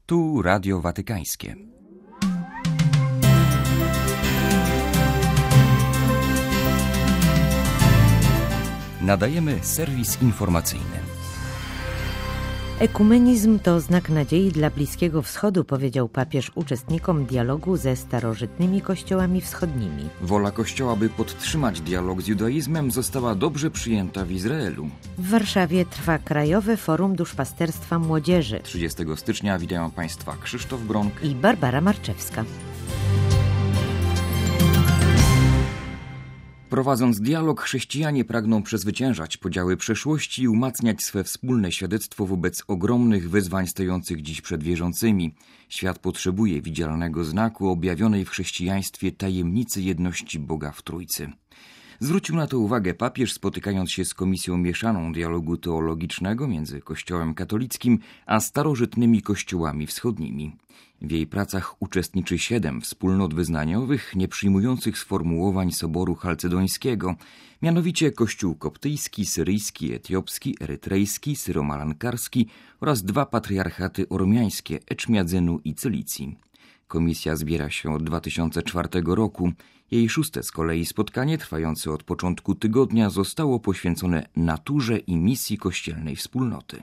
Tu Radio Watykańskie. Nadajemy serwis informacyjny. Ekumenizm to znak nadziei dla Bliskiego Wschodu, powiedział papież uczestnikom dialogu ze starożytnymi kościołami wschodnimi. Wola Kościoła, by podtrzymać dialog z judaizmem, została dobrze przyjęta w Izraelu. W Warszawie trwa Krajowe Forum Duszpasterstwa Młodzieży. 30 stycznia witają Państwa Krzysztof Bronk i Barbara Marczewska. Prowadząc dialog, chrześcijanie pragną przezwyciężać podziały przeszłości i umacniać swe wspólne świadectwo wobec ogromnych wyzwań stojących dziś przed wierzącymi. Świat potrzebuje widzialnego znaku objawionej w chrześcijaństwie tajemnicy jedności Boga w Trójcy. Zwrócił na to uwagę papież, spotykając się z Komisją Mieszaną Dialogu Teologicznego między Kościołem katolickim a starożytnymi kościołami wschodnimi. W jej pracach uczestniczy 7 wspólnot wyznaniowych, nie przyjmujących sformułowań Soboru Chalcedońskiego, mianowicie Kościół koptyjski, syryjski, etiopski, erytrejski, syromalankarski oraz 2 patriarchaty ormiańskie Eczmiadzynu i Cylicji. Komisja zbiera się od 2004 roku. Jej 6. z kolei spotkanie, trwające od początku tygodnia, zostało poświęcone naturze i misji kościelnej wspólnoty.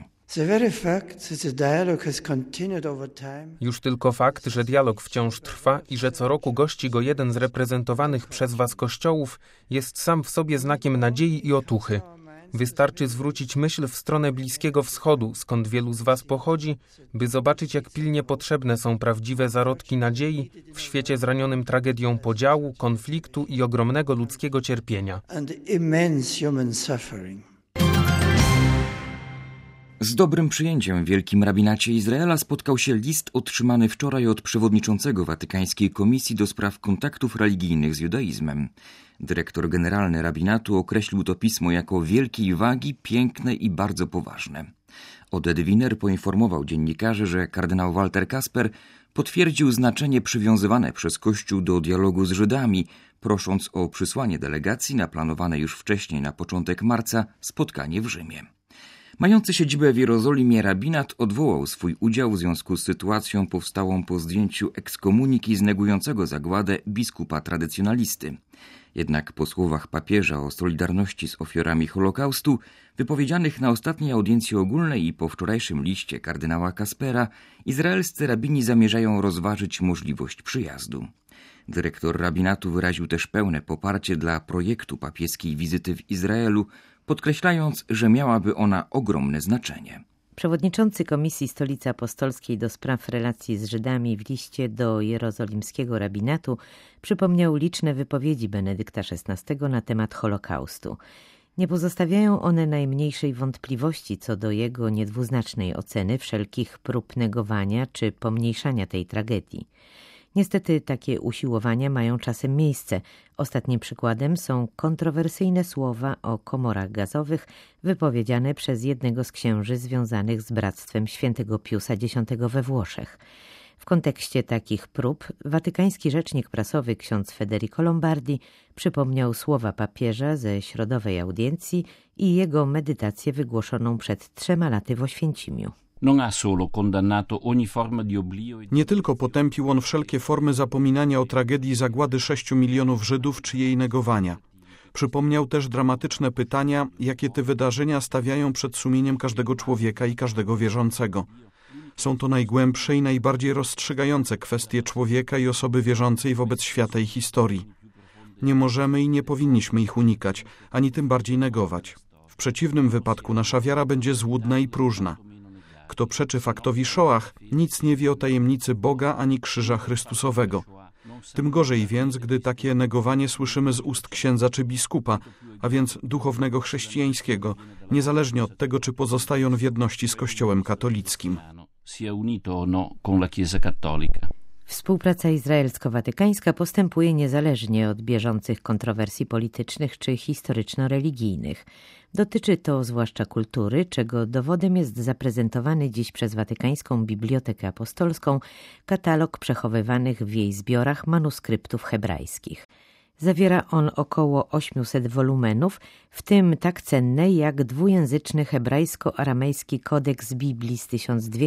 Już tylko fakt, że dialog wciąż trwa i że co roku gości go jeden z reprezentowanych przez Was kościołów, jest sam w sobie znakiem nadziei i otuchy. Wystarczy zwrócić myśl w stronę Bliskiego Wschodu, skąd wielu z Was pochodzi, by zobaczyć, jak pilnie potrzebne są prawdziwe zarodki nadziei w świecie zranionym tragedią podziału, konfliktu i ogromnego ludzkiego cierpienia. Z dobrym przyjęciem w Wielkim Rabinacie Izraela spotkał się list otrzymany wczoraj od przewodniczącego Watykańskiej Komisji do spraw kontaktów religijnych z judaizmem. Dyrektor generalny rabinatu określił to pismo jako wielkiej wagi, piękne i bardzo poważne. Oded Wiener poinformował dziennikarzy, że kardynał Walter Kasper potwierdził znaczenie przywiązywane przez Kościół do dialogu z Żydami, prosząc o przysłanie delegacji na planowane już wcześniej na początek marca spotkanie w Rzymie. Mający siedzibę w Jerozolimie rabinat odwołał swój udział w związku z sytuacją powstałą po zdjęciu ekskomuniki z negującego zagładę biskupa tradycjonalisty. Jednak po słowach papieża o solidarności z ofiarami Holokaustu, wypowiedzianych na ostatniej audiencji ogólnej i po wczorajszym liście kardynała Kaspera, izraelscy rabini zamierzają rozważyć możliwość przyjazdu. Dyrektor rabinatu wyraził też pełne poparcie dla projektu papieskiej wizyty w Izraelu, podkreślając, że miałaby ona ogromne znaczenie. Przewodniczący Komisji Stolicy Apostolskiej do spraw relacji z Żydami w liście do jerozolimskiego rabinatu przypomniał liczne wypowiedzi Benedykta XVI na temat Holokaustu. Nie pozostawiają one najmniejszej wątpliwości co do jego niedwuznacznej oceny wszelkich prób negowania czy pomniejszania tej tragedii. Niestety takie usiłowania mają czasem miejsce. Ostatnim przykładem są kontrowersyjne słowa o komorach gazowych wypowiedziane przez jednego z księży związanych z Bractwem Świętego Piusa X we Włoszech. W kontekście takich prób watykański rzecznik prasowy ksiądz Federico Lombardi przypomniał słowa papieża ze środowej audiencji i jego medytację wygłoszoną przed 3 laty w Oświęcimiu. Nie tylko potępił on wszelkie formy zapominania o tragedii zagłady 6 milionów Żydów czy jej negowania. Przypomniał też dramatyczne pytania, jakie te wydarzenia stawiają przed sumieniem każdego człowieka i każdego wierzącego. Są to najgłębsze i najbardziej rozstrzygające kwestie człowieka i osoby wierzącej wobec świata i historii. Nie możemy i nie powinniśmy ich unikać, ani tym bardziej negować. W przeciwnym wypadku nasza wiara będzie złudna i próżna. Kto przeczy faktowi Szoach, nic nie wie o tajemnicy Boga ani krzyża Chrystusowego. Tym gorzej więc, gdy takie negowanie słyszymy z ust księdza czy biskupa, a więc duchownego chrześcijańskiego, niezależnie od tego, czy pozostaje on w jedności z Kościołem katolickim. Współpraca izraelsko-watykańska postępuje niezależnie od bieżących kontrowersji politycznych czy historyczno-religijnych. Dotyczy to zwłaszcza kultury, czego dowodem jest zaprezentowany dziś przez Watykańską Bibliotekę Apostolską katalog przechowywanych w jej zbiorach manuskryptów hebrajskich. Zawiera on około 800 wolumenów, w tym tak cenne jak dwujęzyczny hebrajsko-aramejski kodeks Biblii z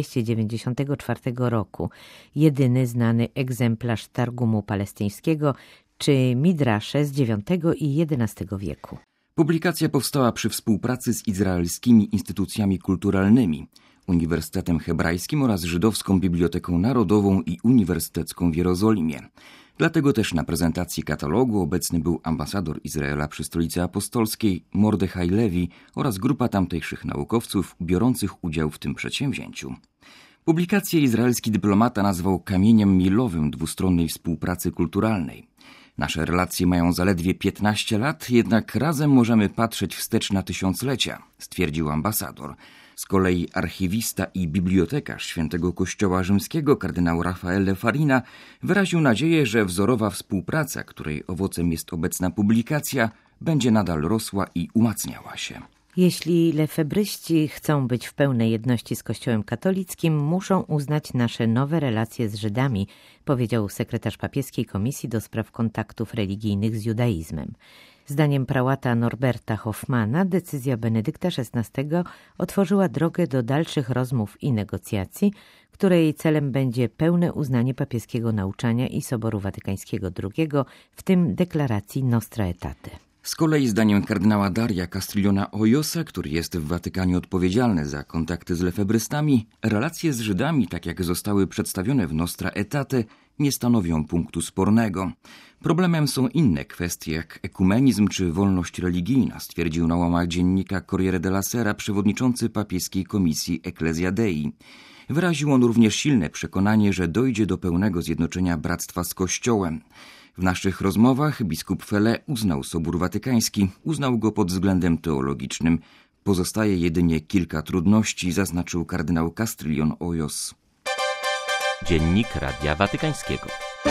1294 roku, jedyny znany egzemplarz Targumu palestyńskiego czy Midrasze z IX i XI wieku. Publikacja powstała przy współpracy z izraelskimi instytucjami kulturalnymi, Uniwersytetem Hebrajskim oraz Żydowską Biblioteką Narodową i Uniwersytecką w Jerozolimie. Dlatego też na prezentacji katalogu obecny był ambasador Izraela przy Stolicy Apostolskiej Mordechaj Lewi oraz grupa tamtejszych naukowców biorących udział w tym przedsięwzięciu. Publikację izraelski dyplomata nazwał kamieniem milowym dwustronnej współpracy kulturalnej. Nasze relacje mają zaledwie 15 lat, jednak razem możemy patrzeć wstecz na tysiąclecia, stwierdził ambasador. Z kolei archiwista i bibliotekarz Świętego Kościoła Rzymskiego kardynał Raffaele Farina wyraził nadzieję, że wzorowa współpraca, której owocem jest obecna publikacja, będzie nadal rosła i umacniała się. Jeśli lefebryści chcą być w pełnej jedności z Kościołem katolickim, muszą uznać nasze nowe relacje z Żydami, powiedział sekretarz papieskiej Komisji do Spraw Kontaktów Religijnych z Judaizmem. Zdaniem prałata Norberta Hoffmana decyzja Benedykta XVI otworzyła drogę do dalszych rozmów i negocjacji, której celem będzie pełne uznanie papieskiego nauczania i Soboru Watykańskiego II, w tym deklaracji Nostra Aetate. Z kolei zdaniem kardynała Daria Castrillona Hoyosa, który jest w Watykanie odpowiedzialny za kontakty z lefebrystami, relacje z Żydami, tak jak zostały przedstawione w Nostra Aetate, nie stanowią punktu spornego. Problemem są inne kwestie, jak ekumenizm czy wolność religijna, stwierdził na łamach dziennika Corriere della Sera przewodniczący papieskiej komisji Ecclesia Dei. Wyraził on również silne przekonanie, że dojdzie do pełnego zjednoczenia bractwa z Kościołem. W naszych rozmowach biskup Fele uznał Sobór Watykański, uznał go pod względem teologicznym. Pozostaje jedynie kilka trudności, zaznaczył kardynał Castrillon Hoyos. Dziennik Radia Watykańskiego.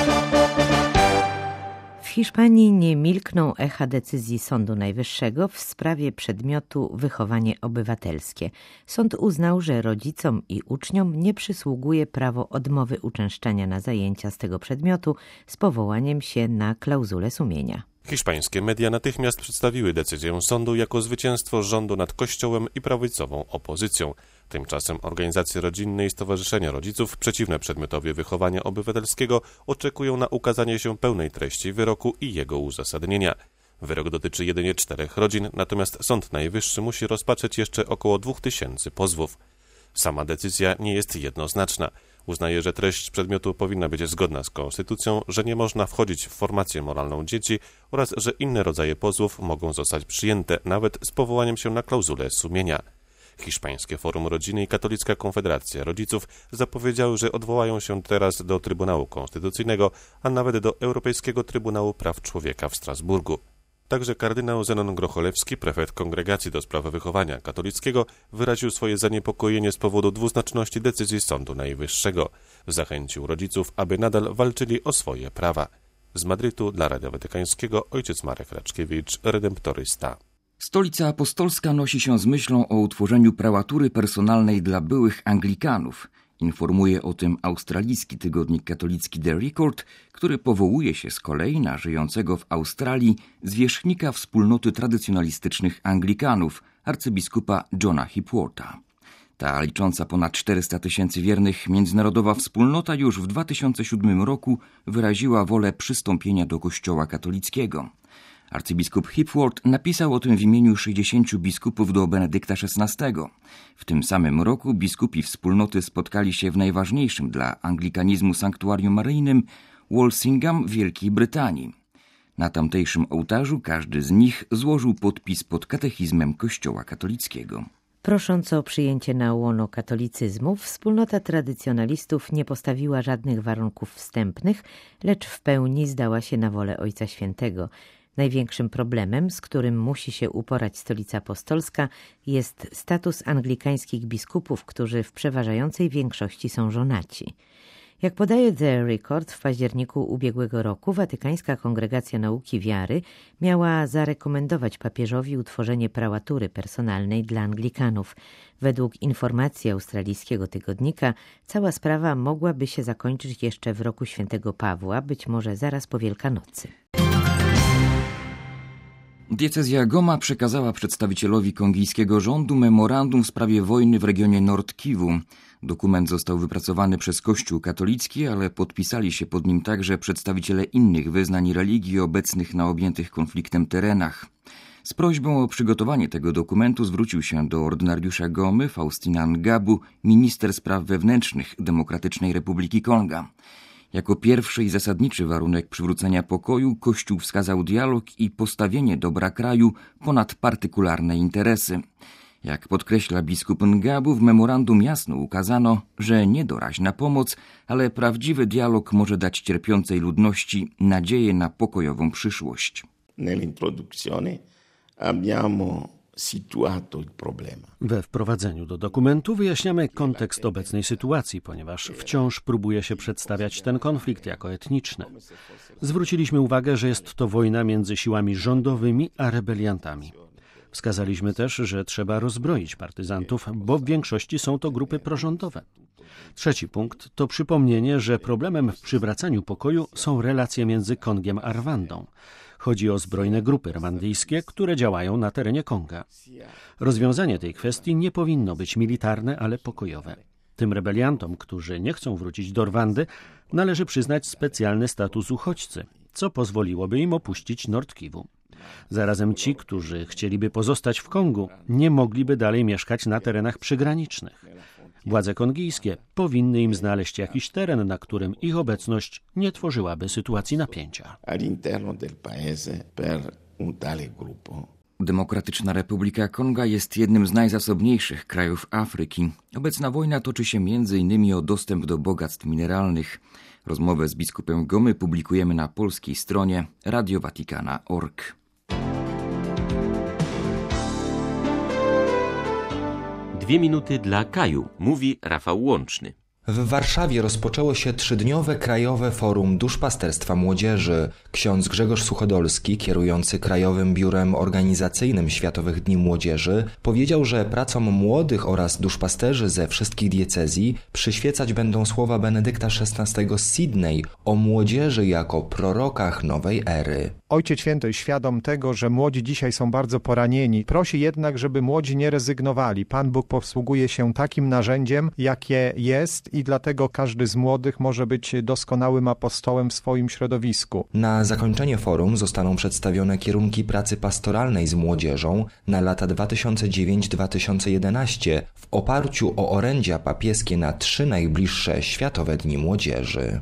W Hiszpanii nie milkną echa decyzji Sądu Najwyższego w sprawie przedmiotu wychowanie obywatelskie. Sąd uznał, że rodzicom i uczniom nie przysługuje prawo odmowy uczęszczania na zajęcia z tego przedmiotu z powołaniem się na klauzulę sumienia. Hiszpańskie media natychmiast przedstawiły decyzję sądu jako zwycięstwo rządu nad Kościołem i prawicową opozycją. Tymczasem organizacje rodzinne i stowarzyszenia rodziców przeciwne przedmiotowi wychowania obywatelskiego oczekują na ukazanie się pełnej treści wyroku i jego uzasadnienia. Wyrok dotyczy jedynie 4 rodzin, natomiast Sąd Najwyższy musi rozpatrzeć jeszcze około 2000 pozwów. Sama decyzja nie jest jednoznaczna. Uznaje, że treść przedmiotu powinna być zgodna z konstytucją, że nie można wchodzić w formację moralną dzieci oraz że inne rodzaje pozwów mogą zostać przyjęte nawet z powołaniem się na klauzulę sumienia. Hiszpańskie Forum Rodziny i Katolicka Konfederacja Rodziców zapowiedziały, że odwołają się teraz do Trybunału Konstytucyjnego, a nawet do Europejskiego Trybunału Praw Człowieka w Strasburgu. Także kardynał Zenon Grocholewski, prefekt Kongregacji do Spraw Wychowania Katolickiego, wyraził swoje zaniepokojenie z powodu dwuznaczności decyzji Sądu Najwyższego. Zachęcił rodziców, aby nadal walczyli o swoje prawa. Z Madrytu dla Radia Watykańskiego ojciec Marek Raczkiewicz, redemptorysta. Stolica Apostolska nosi się z myślą o utworzeniu prałatury personalnej dla byłych Anglikanów. Informuje o tym australijski tygodnik katolicki The Record, który powołuje się z kolei na żyjącego w Australii zwierzchnika wspólnoty tradycjonalistycznych Anglikanów, arcybiskupa Johna Hipworta. Ta licząca ponad 400 000 wiernych międzynarodowa wspólnota już w 2007 roku wyraziła wolę przystąpienia do Kościoła katolickiego. Arcybiskup Hipworth napisał o tym w imieniu 60 biskupów do Benedykta XVI. W tym samym roku biskupi wspólnoty spotkali się w najważniejszym dla anglikanizmu sanktuarium maryjnym Walsingham w Wielkiej Brytanii. Na tamtejszym ołtarzu każdy z nich złożył podpis pod katechizmem Kościoła katolickiego. Prosząc o przyjęcie na łono katolicyzmu, wspólnota tradycjonalistów nie postawiła żadnych warunków wstępnych, lecz w pełni zdała się na wolę Ojca Świętego. Największym problemem, z którym musi się uporać Stolica Apostolska, jest status anglikańskich biskupów, którzy w przeważającej większości są żonaci. Jak podaje The Record, w październiku ubiegłego roku Watykańska Kongregacja Nauki Wiary miała zarekomendować papieżowi utworzenie prałatury personalnej dla Anglikanów. Według informacji australijskiego tygodnika cała sprawa mogłaby się zakończyć jeszcze w roku świętego Pawła, być może zaraz po Wielkanocy. Diecezja Goma przekazała przedstawicielowi kongijskiego rządu memorandum w sprawie wojny w regionie Nord Kivu. Dokument został wypracowany przez Kościół katolicki, ale podpisali się pod nim także przedstawiciele innych wyznań i religii obecnych na objętych konfliktem terenach. Z prośbą o przygotowanie tego dokumentu zwrócił się do ordynariusza Gomy Faustina Ngabu, minister spraw wewnętrznych Demokratycznej Republiki Konga. Jako pierwszy i zasadniczy warunek przywrócenia pokoju Kościół wskazał dialog i postawienie dobra kraju ponad partykularne interesy. Jak podkreśla biskup Ngabu, w memorandum jasno ukazano, że nie doraźna pomoc, ale prawdziwy dialog może dać cierpiącej ludności nadzieję na pokojową przyszłość. We wprowadzeniu do dokumentu wyjaśniamy kontekst obecnej sytuacji, ponieważ wciąż próbuje się przedstawiać ten konflikt jako etniczny. Zwróciliśmy uwagę, że jest to wojna między siłami rządowymi a rebeliantami. Wskazaliśmy też, że trzeba rozbroić partyzantów, bo w większości są to grupy prorządowe. Trzeci punkt to przypomnienie, że problemem w przywracaniu pokoju są relacje między Kongiem a Rwandą. Chodzi o zbrojne grupy rwandyjskie, które działają na terenie Konga. Rozwiązanie tej kwestii nie powinno być militarne, ale pokojowe. Tym rebeliantom, którzy nie chcą wrócić do Rwandy, należy przyznać specjalny status uchodźcy, co pozwoliłoby im opuścić Nord Kivu. Zarazem ci, którzy chcieliby pozostać w Kongu, nie mogliby dalej mieszkać na terenach przygranicznych. Władze kongijskie powinny im znaleźć jakiś teren, na którym ich obecność nie tworzyłaby sytuacji napięcia. Demokratyczna Republika Konga jest jednym z najzasobniejszych krajów Afryki. Obecna wojna toczy się m.in. o dostęp do bogactw mineralnych. Rozmowę z biskupem Gomy publikujemy na polskiej stronie radiowatikana.org. Dwie minuty dla Kaju, mówi Rafał Łączny. W Warszawie rozpoczęło się 3-dniowe Krajowe Forum Duszpasterstwa Młodzieży. Ksiądz Grzegorz Suchodolski, kierujący Krajowym Biurem Organizacyjnym Światowych Dni Młodzieży, powiedział, że pracom młodych oraz duszpasterzy ze wszystkich diecezji przyświecać będą słowa Benedykta XVI z Sydney o młodzieży jako prorokach nowej ery. Ojciec Święty, świadom tego, że młodzi dzisiaj są bardzo poranieni, prosi jednak, żeby młodzi nie rezygnowali. Pan Bóg posługuje się takim narzędziem, jakie jest, i dlatego każdy z młodych może być doskonałym apostołem w swoim środowisku. Na zakończenie forum zostaną przedstawione kierunki pracy pastoralnej z młodzieżą na lata 2009-2011 w oparciu o orędzia papieskie na 3 najbliższe Światowe Dni Młodzieży.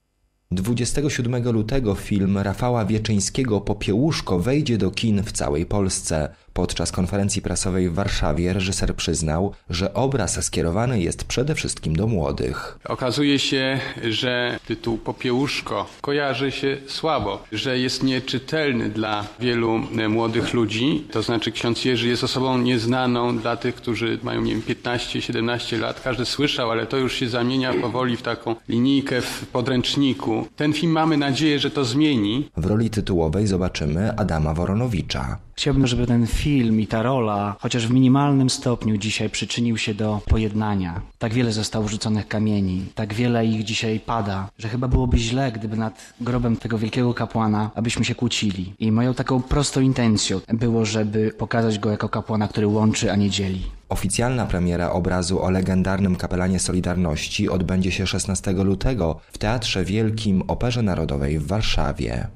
27 lutego film Rafała Wieczyńskiego Popiełuszko wejdzie do kin w całej Polsce. Podczas konferencji prasowej w Warszawie reżyser przyznał, że obraz skierowany jest przede wszystkim do młodych. Okazuje się, że tytuł Popiełuszko kojarzy się słabo, że jest nieczytelny dla wielu młodych ludzi. To znaczy ksiądz Jerzy jest osobą nieznaną dla tych, którzy mają, nie wiem, 15-17 lat. Każdy słyszał, ale to już się zamienia powoli w taką linijkę w podręczniku. Ten film, mamy nadzieję, że to zmieni. W roli tytułowej zobaczymy Adama Woronowicza. Chciałbym, żeby ten film i ta rola, chociaż w minimalnym stopniu dzisiaj przyczynił się do pojednania. Tak wiele zostało rzuconych kamieni, tak wiele ich dzisiaj pada, że chyba byłoby źle, gdyby nad grobem tego wielkiego kapłana, abyśmy się kłócili. I moją taką prostą intencją było, żeby pokazać go jako kapłana, który łączy, a nie dzieli. Oficjalna premiera obrazu o legendarnym kapelanie Solidarności odbędzie się 16 lutego w Teatrze Wielkim Operze Narodowej w Warszawie.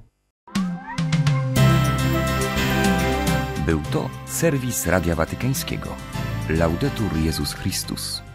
Był to serwis Radia Watykańskiego. Laudetur Jezus Chrystus.